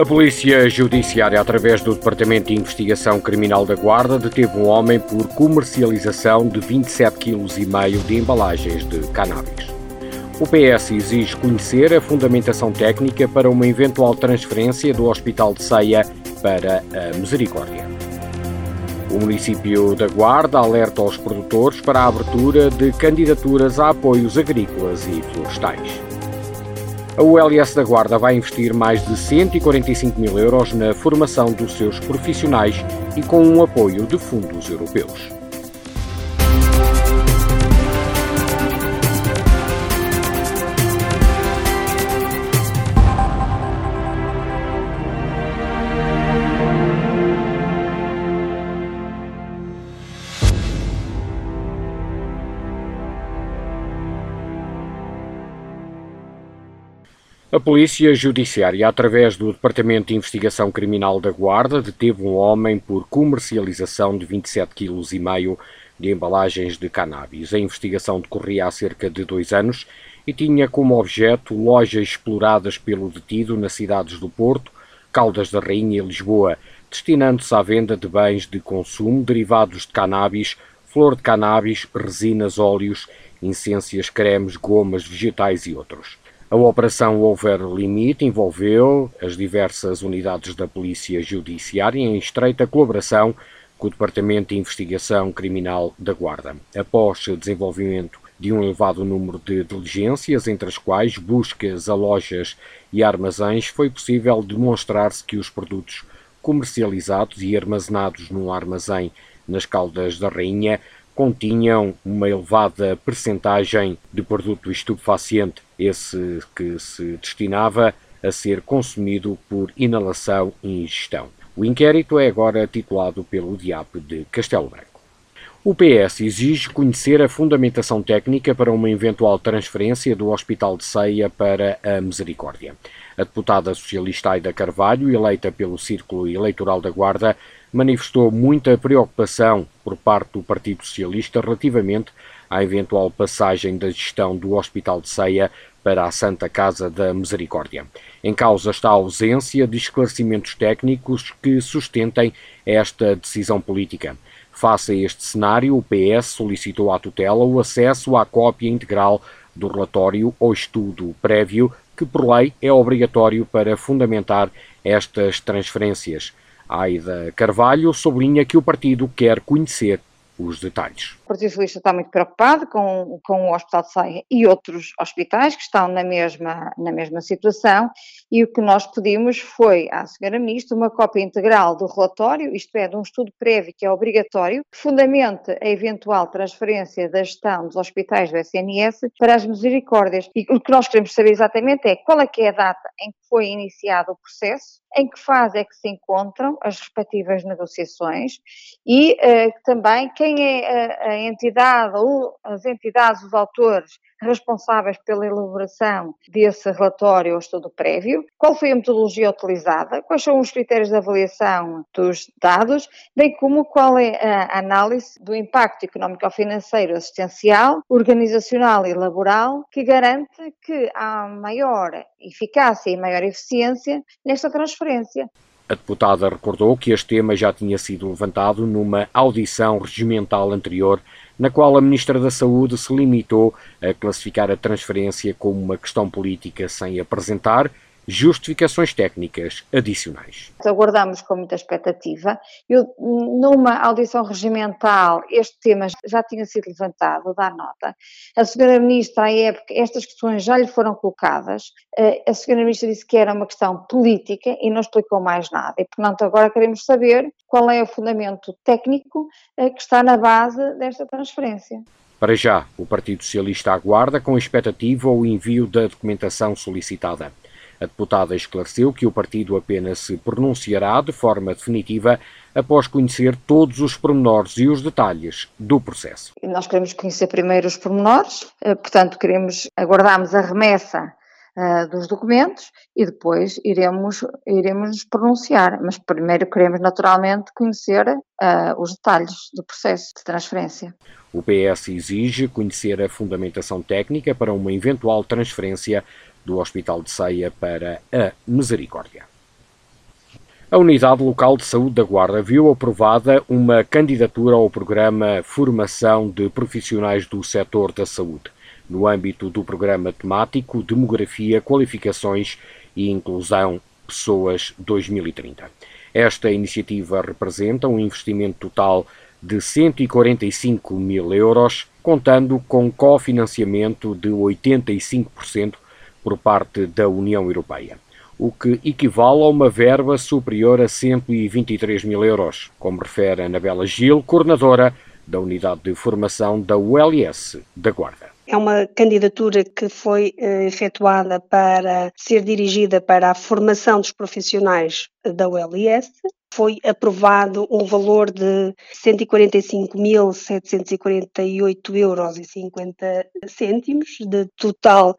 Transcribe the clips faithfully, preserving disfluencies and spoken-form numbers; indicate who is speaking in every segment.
Speaker 1: A Polícia Judiciária, através do Departamento de Investigação Criminal da Guarda, deteve um homem por comercialização de vinte e sete vírgula cinco quilos de embalagens de cannabis. O P S exige conhecer a fundamentação técnica para uma eventual transferência do Hospital de Ceia para a Misericórdia. O município da Guarda alerta aos produtores para a abertura de candidaturas a apoios agrícolas e florestais. A U L S da Guarda vai investir mais de cento e quarenta e cinco mil euros na formação dos seus profissionais e com um apoio de fundos europeus. A Polícia Judiciária, através do Departamento de Investigação Criminal da Guarda, deteve um homem por comercialização de vinte e sete vírgula cinco quilos de embalagens de cannabis. A investigação decorria há cerca de dois anos e tinha como objeto lojas exploradas pelo detido nas cidades do Porto, Caldas da Rainha e Lisboa, destinando-se à venda de bens de consumo derivados de cannabis, flor de cannabis, resinas, óleos, essências, cremes, gomas, vegetais e outros. A operação Over Limit envolveu as diversas unidades da Polícia Judiciária em estreita colaboração com o Departamento de Investigação Criminal da Guarda. Após o desenvolvimento de um elevado número de diligências, entre as quais buscas a lojas e armazéns, foi possível demonstrar-se que os produtos comercializados e armazenados num armazém nas Caldas da Rainha continham uma elevada percentagem de produto estupefaciente, esse que se destinava a ser consumido por inalação e ingestão. O inquérito é agora titulado pelo D I A P de Castelo Branco. O P S exige conhecer a fundamentação técnica para uma eventual transferência do Hospital de Ceia para a Misericórdia. A deputada socialista Aida Carvalho, eleita pelo Círculo Eleitoral da Guarda, manifestou muita preocupação por parte do Partido Socialista relativamente à eventual passagem da gestão do Hospital de Ceia para a Santa Casa da Misericórdia. Em causa está a ausência de esclarecimentos técnicos que sustentem esta decisão política. Face a este cenário, o P S solicitou à tutela o acesso à cópia integral do relatório ou estudo prévio, que por lei é obrigatório para fundamentar estas transferências. Aida Carvalho sublinha que o partido quer conhecer os detalhes.
Speaker 2: O Partido Socialista está muito preocupado com, com o Hospital de Ceia e outros hospitais que estão na mesma, na mesma situação, e o que nós pedimos foi à senhora Ministra uma cópia integral do relatório, isto é, de um estudo prévio que é obrigatório, que fundamente a eventual transferência da gestão dos hospitais do S N S para as Misericórdias. E o que nós queremos saber exatamente é qual é que é a data em que foi iniciado o processo, em que fase é que se encontram as respectivas negociações e uh, também quem é a, a entidade ou as entidades, os autores responsáveis pela elaboração desse relatório ou estudo prévio, qual foi a metodologia utilizada, quais são os critérios de avaliação dos dados, bem como qual é a análise do impacto económico-financeiro, assistencial, organizacional e laboral que garante que há maior eficácia e maior eficiência nesta transferência.
Speaker 1: A deputada recordou que este tema já tinha sido levantado numa audição regimental anterior, na qual a Ministra da Saúde se limitou a classificar a transferência como uma questão política sem apresentar justificações técnicas adicionais.
Speaker 2: Aguardamos com muita expectativa. Eu, numa audição regimental, este tema já tinha sido levantado, dá nota. A senhora Ministra, à época, estas questões já lhe foram colocadas. A senhora Ministra disse que era uma questão política e não explicou mais nada. E, portanto, agora queremos saber qual é o fundamento técnico que está na base desta transferência.
Speaker 1: Para já, o Partido Socialista aguarda com expectativa o envio da documentação solicitada. A deputada esclareceu que o partido apenas se pronunciará de forma definitiva após conhecer todos os pormenores e os detalhes do processo.
Speaker 2: Nós queremos conhecer primeiro os pormenores, portanto queremos, aguardamos a remessa uh, dos documentos e depois iremos, iremos nos pronunciar, mas primeiro queremos naturalmente conhecer uh, os detalhes do processo de transferência.
Speaker 1: O P S exige conhecer a fundamentação técnica para uma eventual transferência do Hospital de Ceia para a Misericórdia. A Unidade Local de Saúde da Guarda viu aprovada uma candidatura ao programa Formação de Profissionais do Setor da Saúde, no âmbito do programa temático Demografia, Qualificações e Inclusão Pessoas dois mil e trinta. Esta iniciativa representa um investimento total de cento e quarenta e cinco mil euros, contando com cofinanciamento de oitenta e cinco por cento por parte da União Europeia, o que equivale a uma verba superior a cento e vinte e três mil euros, como refere Anabela Gil, coordenadora da Unidade de Formação da U L S da Guarda.
Speaker 3: É uma candidatura que foi eh, efetuada para ser dirigida para a formação dos profissionais da U L S. Foi aprovado um valor de cento e quarenta e cinco mil setecentos e quarenta e oito euros e cinquenta cêntimos de total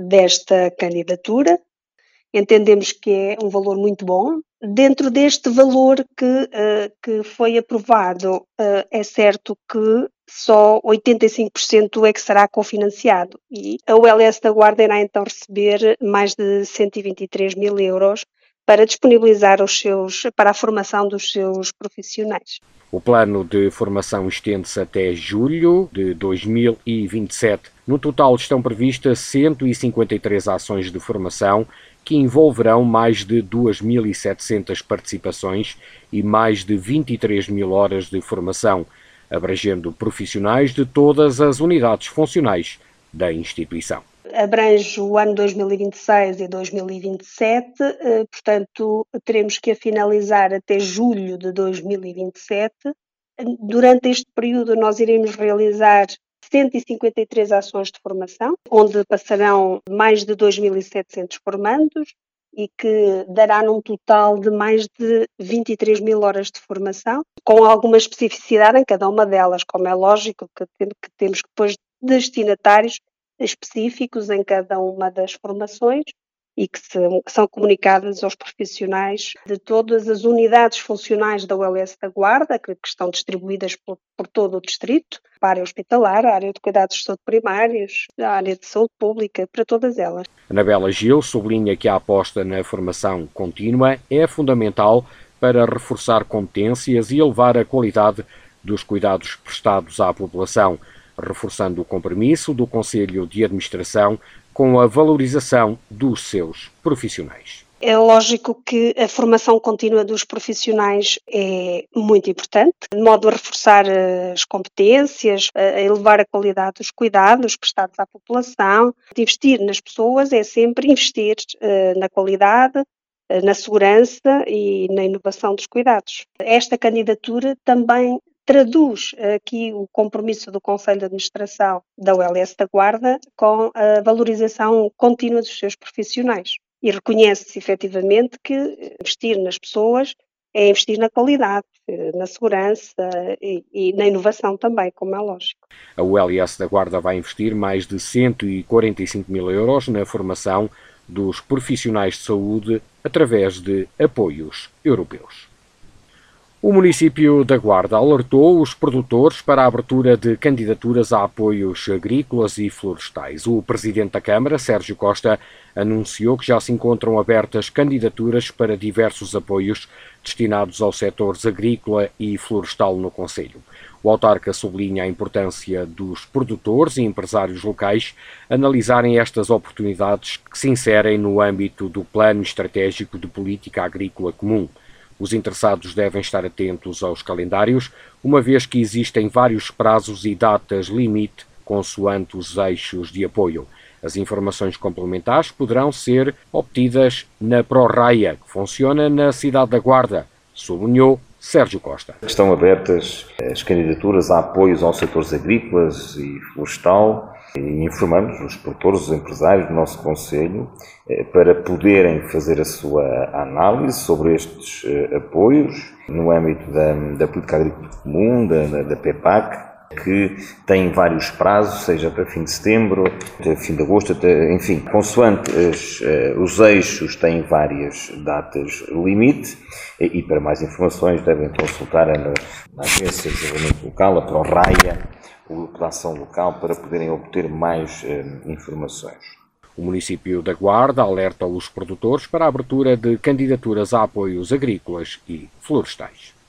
Speaker 3: desta candidatura. Entendemos que é um valor muito bom. Dentro deste valor que, uh, que foi aprovado, uh, é certo que só oitenta e cinco por cento é que será cofinanciado e a U L S da Guarda irá então receber mais de cento e vinte e três mil euros para disponibilizar os seus, para a formação dos seus profissionais.
Speaker 1: O plano de formação estende-se até julho de dois mil e vinte e sete. No total estão previstas cento e cinquenta e três ações de formação que envolverão mais de duas mil e setecentas participações e mais de vinte e três mil horas de formação, abrangendo profissionais de todas as unidades funcionais da instituição.
Speaker 3: Abrange o ano dois mil e vinte e seis e dois mil e vinte e sete, portanto, teremos que a finalizar até julho de dois mil e vinte e sete. Durante este período, nós iremos realizar cento e cinquenta e três ações de formação, onde passarão mais de dois mil e setecentos formandos e que dará num total de mais de vinte e três mil horas de formação, com alguma especificidade em cada uma delas, como é lógico que temos depois destinatários específicos em cada uma das formações e que, se, que são comunicadas aos profissionais de todas as unidades funcionais da U L S da Guarda, que, que estão distribuídas por, por todo o distrito, para a área hospitalar, a área de cuidados de saúde primários, a área de saúde pública, para todas elas.
Speaker 1: Anabela Gil sublinha que a aposta na formação contínua é fundamental para reforçar competências e elevar a qualidade dos cuidados prestados à população, reforçando o compromisso do Conselho de Administração com a valorização dos seus profissionais.
Speaker 3: É lógico que a formação contínua dos profissionais é muito importante, de modo a reforçar as competências, a elevar a qualidade dos cuidados prestados à população. Investir nas pessoas é sempre investir uh, na qualidade, uh, na segurança e na inovação dos cuidados. Esta candidatura também traduz aqui o compromisso do Conselho de Administração da U L S da Guarda com a valorização contínua dos seus profissionais. E reconhece-se efetivamente que investir nas pessoas é investir na qualidade, na segurança e, e na inovação também, como é lógico.
Speaker 1: A U L S da Guarda vai investir mais de cento e quarenta e cinco mil euros na formação dos profissionais de saúde através de apoios europeus. O município da Guarda alertou os produtores para a abertura de candidaturas a apoios agrícolas e florestais. O presidente da Câmara, Sérgio Costa, anunciou que já se encontram abertas candidaturas para diversos apoios destinados aos setores agrícola e florestal no concelho. O autarca sublinha a importância dos produtores e empresários locais analisarem estas oportunidades que se inserem no âmbito do Plano Estratégico de Política Agrícola Comum. Os interessados devem estar atentos aos calendários, uma vez que existem vários prazos e datas limite consoante os eixos de apoio. As informações complementares poderão ser obtidas na ProRaia, que funciona na cidade da Guarda, sublinhou Sérgio Costa.
Speaker 4: Estão abertas as candidaturas a apoios aos setores agrícolas e florestal e informamos os produtores, os empresários do nosso concelho para poderem fazer a sua análise sobre estes apoios no âmbito da, da política agrícola comum, da, da P E P A C, que tem vários prazos, seja para fim de setembro, até fim de agosto, até, enfim, consoante as, os eixos têm várias datas limite e, e para mais informações devem consultar a, na Agência de Desenvolvimento Local, a ProRaia, o Grupo de Ação Local, para poderem obter mais eh, informações.
Speaker 1: O município da Guarda alerta os produtores para a abertura de candidaturas a apoios agrícolas e florestais.